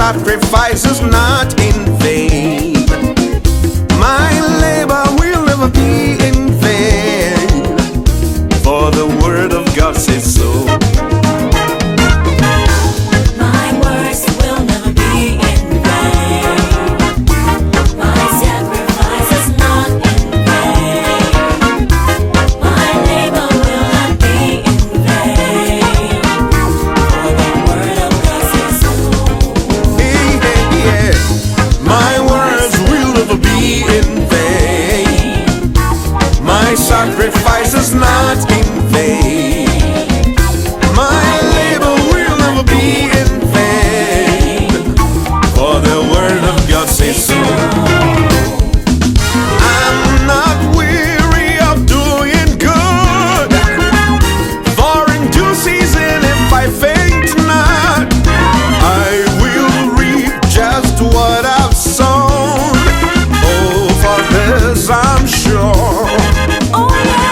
sacrifice is not in vain. My labor will never be in vain, for the word of God says so. My works will never be in vain. My sacrifice is not in vain. My labor will not be in vain, for the word of God says so. Hey, hey, yeah. My words will never be in vain. My sacrifice is not in vain. My labor will never be in vain, for the word of God says so. I'm not weary of doing good, for in due season if I faint not, I will reap just what I've sown. Oh, for this I'm sure. Oh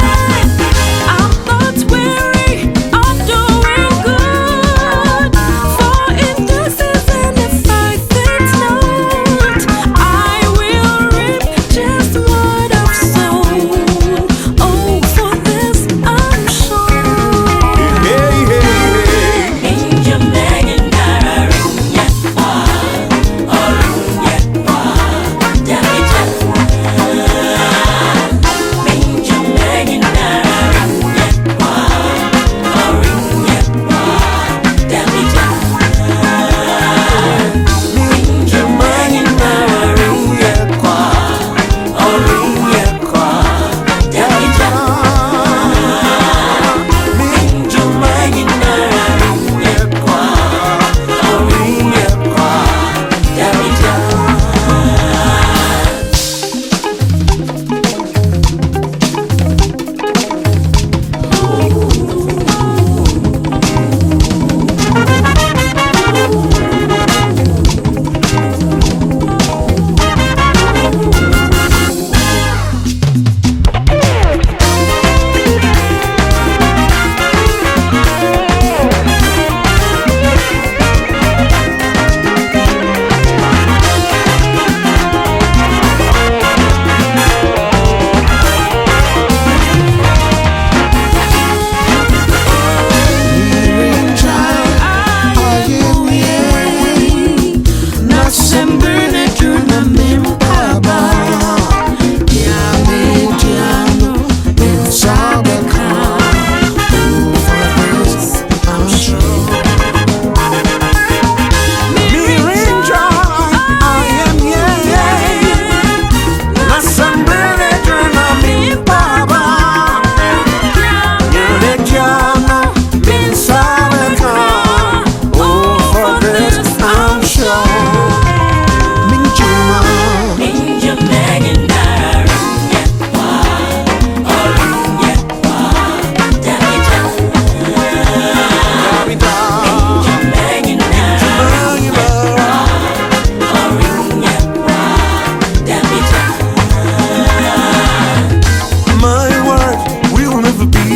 yeah, I'm not weary of doing good, for in due season if I faint not, I will reap just what I've sown. Oh, for this I'm sure. Hey, hey, hey.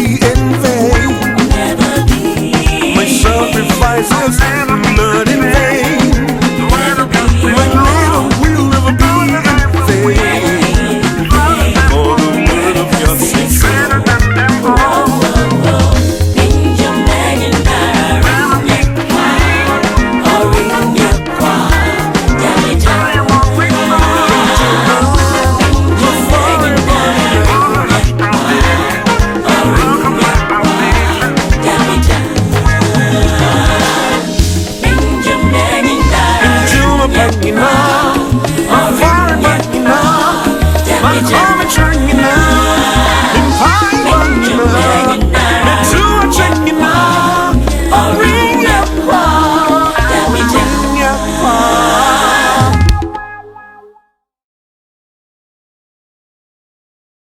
Sacrifices not in vain.